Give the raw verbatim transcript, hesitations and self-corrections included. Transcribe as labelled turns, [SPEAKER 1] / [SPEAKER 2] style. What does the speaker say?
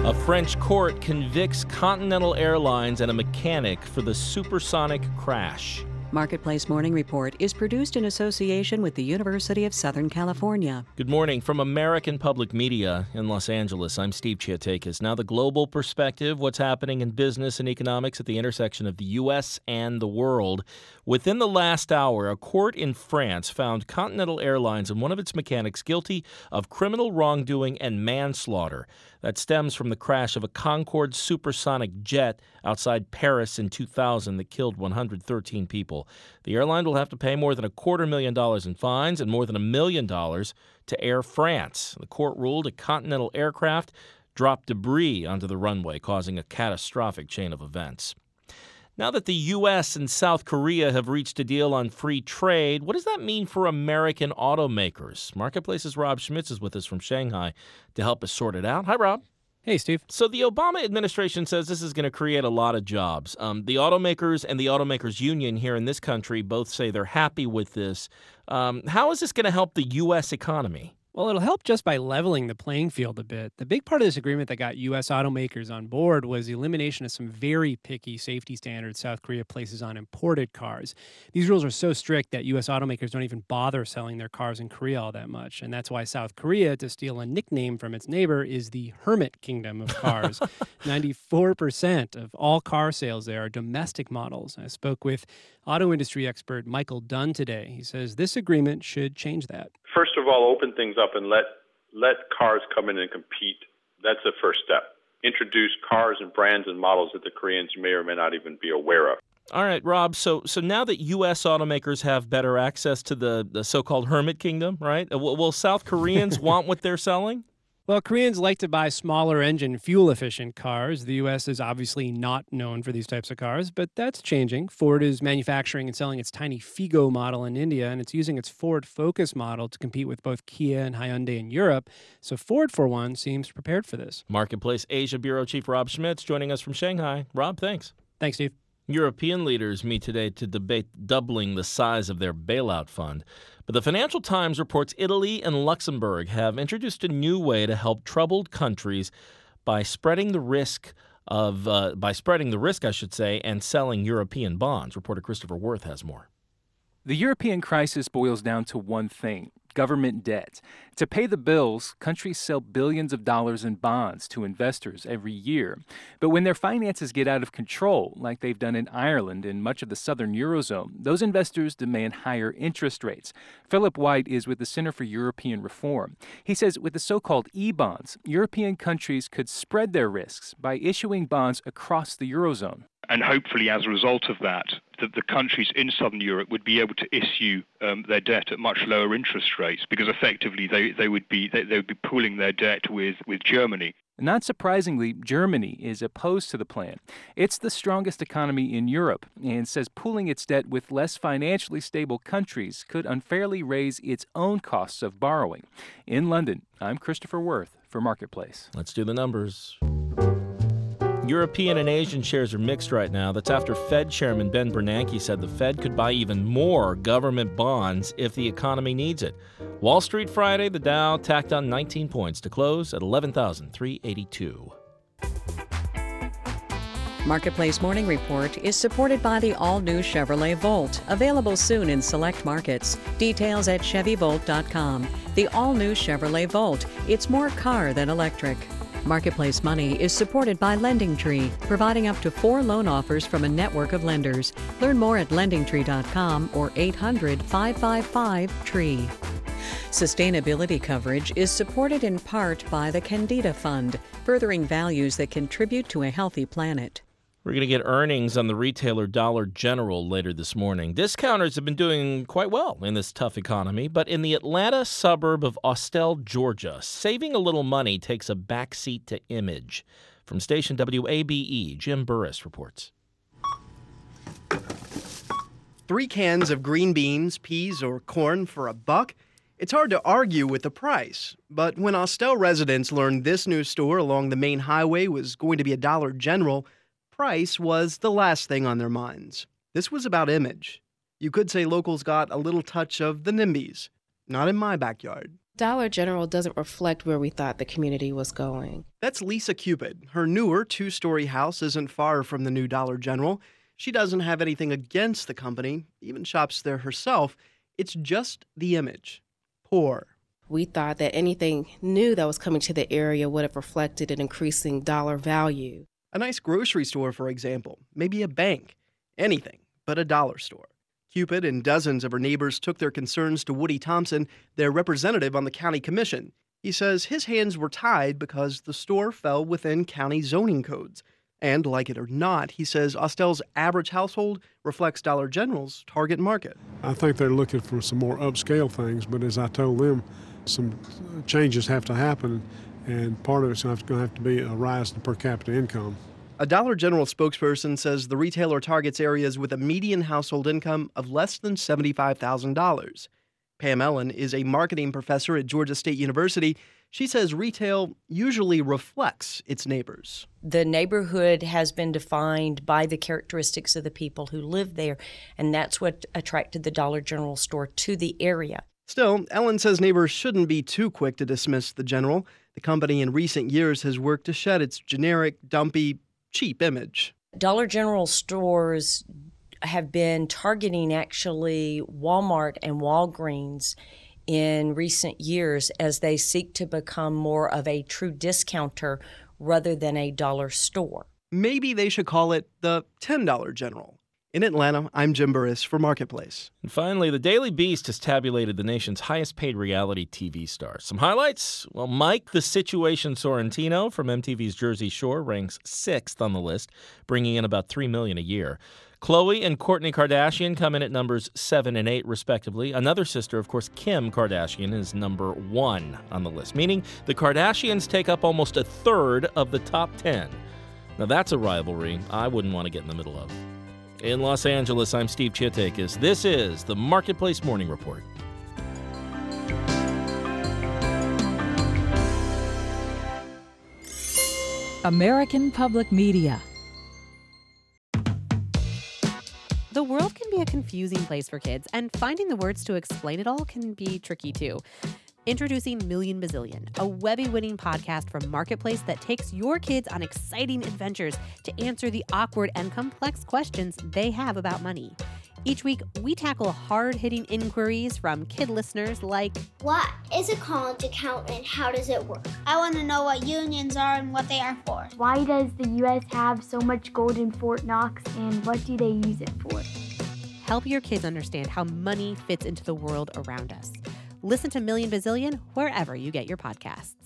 [SPEAKER 1] A French court convicts Continental Airlines and a mechanic for the supersonic crash.
[SPEAKER 2] Marketplace Morning Report is produced in association with the University of Southern California.
[SPEAKER 1] Good morning from American Public Media in Los Angeles. I'm Steve Chiatakis. Now the global perspective, what's happening in business and economics at the intersection of the U S and the world. Within the last hour, a court in France found Continental Airlines and one of its mechanics guilty of criminal wrongdoing and manslaughter. That stems from the crash of a Concorde supersonic jet outside Paris in two thousand that killed one hundred thirteen people. The airline will have to pay more than a quarter million dollars in fines and more than a million dollars to Air France. The court ruled a Continental aircraft dropped debris onto the runway, causing a catastrophic chain of events. Now that the U S and South Korea have reached a deal on free trade, what does that mean for American automakers? Marketplace's Rob Schmitz is with us from Shanghai to help us sort it out. Hi, Rob.
[SPEAKER 3] Hey, Steve.
[SPEAKER 1] So the Obama administration says this is going to create a lot of jobs. Um, the automakers and the automakers union here in this country both say they're happy with this. Um, how is this going to help the U S economy?
[SPEAKER 3] Well, it'll help just by leveling the playing field a bit. The big part of this agreement that got U S automakers on board was the elimination of some very picky safety standards South Korea places on imported cars. These rules are so strict that U S automakers don't even bother selling their cars in Korea all that much. And that's why South Korea, to steal a nickname from its neighbor, is the hermit kingdom of cars. ninety-four percent of all car sales there are domestic models. I spoke with auto industry expert Michael Dunn today. He says this agreement should change that.
[SPEAKER 4] First of all, open things up and let let cars come in and compete. That's the first step. Introduce cars and brands and models that the Koreans may or may not even be aware of.
[SPEAKER 1] All right, Rob, so so now that U S automakers have better access to the, the so-called hermit kingdom, right, will, will South Koreans want what they're selling?
[SPEAKER 3] Well, Koreans like to buy smaller engine, fuel-efficient cars. The U S is obviously not known for these types of cars, but that's changing. Ford is manufacturing and selling its tiny Figo model in India, and it's using its Ford Focus model to compete with both Kia and Hyundai in Europe. So Ford, for one, seems prepared for this.
[SPEAKER 1] Marketplace Asia Bureau Chief Rob Schmitz joining us from Shanghai. Rob, thanks.
[SPEAKER 3] Thanks, Steve.
[SPEAKER 1] European leaders meet today to debate doubling the size of their bailout fund. But the Financial Times reports Italy and Luxembourg have introduced a new way to help troubled countries by spreading the risk of uh, by spreading the risk, I should say, and selling European bonds. Reporter Christopher Worth has more.
[SPEAKER 5] The European crisis boils down to one thing: government debt. To pay the bills, countries sell billions of dollars in bonds to investors every year. But when their finances get out of control, like they've done in Ireland and much of the southern Eurozone, those investors demand higher interest rates. Philip White is with the Center for European Reform. He says with the so-called e-bonds, European countries could spread their risks by issuing bonds across the Eurozone.
[SPEAKER 6] And hopefully, as a result of that, that the countries in southern Europe would be able to issue um, their debt at much lower interest rates, because effectively they, they would be they, they would be pooling their debt with, with Germany.
[SPEAKER 5] Not surprisingly, Germany is opposed to the plan. It's the strongest economy in Europe and says pooling its debt with less financially stable countries could unfairly raise its own costs of borrowing. In London, I'm Christopher Worth for Marketplace.
[SPEAKER 1] Let's do the numbers. European and Asian shares are mixed right now. That's after Fed Chairman Ben Bernanke said the Fed could buy even more government bonds if the economy needs it. Wall Street Friday, the Dow tacked on nineteen points to close at eleven thousand three hundred eighty-two.
[SPEAKER 2] Marketplace Morning Report is supported by the all-new Chevrolet Volt, available soon in select markets. Details at Chevy Volt dot com. The all-new Chevrolet Volt. It's more car than electric. Marketplace Money is supported by LendingTree, providing up to four loan offers from a network of lenders. Learn more at lending tree dot com or eight hundred, five five five, T R E E. Sustainability coverage is supported in part by the Candida Fund, furthering values that contribute to a healthy planet.
[SPEAKER 1] We're going to get earnings on the retailer Dollar General later this morning. Discounters have been doing quite well in this tough economy, but in the Atlanta suburb of Austell, Georgia, saving a little money takes a backseat to image. From station W A B E, Jim Burris reports.
[SPEAKER 7] Three cans of green beans, peas, or corn for a buck? It's hard to argue with the price. But when Austell residents learned this new store along the main highway was going to be a Dollar General, price was the last thing on their minds. This was about image. You could say locals got a little touch of the NIMBYs. Not in my backyard.
[SPEAKER 8] Dollar General doesn't reflect where we thought the community was going.
[SPEAKER 7] That's Lisa Cupid. Her newer two-story house isn't far from the new Dollar General. She doesn't have anything against the company, even shops there herself. It's just the image. Poor.
[SPEAKER 8] We thought that anything new that was coming to the area would have reflected an increasing dollar value.
[SPEAKER 7] A nice grocery store, for example, maybe a bank, anything but a dollar store. Cupid and dozens of her neighbors took their concerns to Woody Thompson, their representative on the county commission. He says his hands were tied because the store fell within county zoning codes. And like it or not, he says Austell's average household reflects Dollar General's target market.
[SPEAKER 9] I think they're looking for some more upscale things, but as I told them, some changes have to happen, and part of it's going to have to be a rise in per capita income.
[SPEAKER 7] A Dollar General spokesperson says the retailer targets areas with a median household income of less than seventy-five thousand dollars. Pam Ellen is a marketing professor at Georgia State University. She says retail usually reflects its neighbors.
[SPEAKER 10] The neighborhood has been defined by the characteristics of the people who live there, and that's what attracted the Dollar General store to the area.
[SPEAKER 7] Still, Ellen says neighbors shouldn't be too quick to dismiss the General. The company in recent years has worked to shed its generic, dumpy, cheap image.
[SPEAKER 10] Dollar General stores have been targeting actually Walmart and Walgreens in recent years as they seek to become more of a true discounter rather than a dollar store.
[SPEAKER 7] Maybe they should call it the ten dollar General. In Atlanta, I'm Jim Burris for Marketplace.
[SPEAKER 1] And finally, the Daily Beast has tabulated the nation's highest-paid reality T V stars. Some highlights? Well, Mike the Situation Sorrentino from M T V's Jersey Shore ranks sixth on the list, bringing in about three million dollars a year. Khloe and Kourtney Kardashian come in at numbers seven and eight, respectively. Another sister, of course, Kim Kardashian, is number one on the list, meaning the Kardashians take up almost a third of the top ten. Now, that's a rivalry I wouldn't want to get in the middle of. In Los Angeles, I'm Steve Chiatakis. This is the Marketplace Morning Report.
[SPEAKER 11] American Public Media.
[SPEAKER 12] The world can be a confusing place for kids, and finding the words to explain it all can be tricky too. Introducing Million Bazillion, a Webby-winning podcast from Marketplace that takes your kids on exciting adventures to answer the awkward and complex questions they have about money. Each week, we tackle hard-hitting inquiries from kid listeners like,
[SPEAKER 13] what is a college account and how does it work? I want to know what unions are and what they are for.
[SPEAKER 14] Why does the U S have so much gold in Fort Knox, and what do they use it for?
[SPEAKER 12] Help your kids understand how money fits into the world around us. Listen to Million Bazillion wherever you get your podcasts.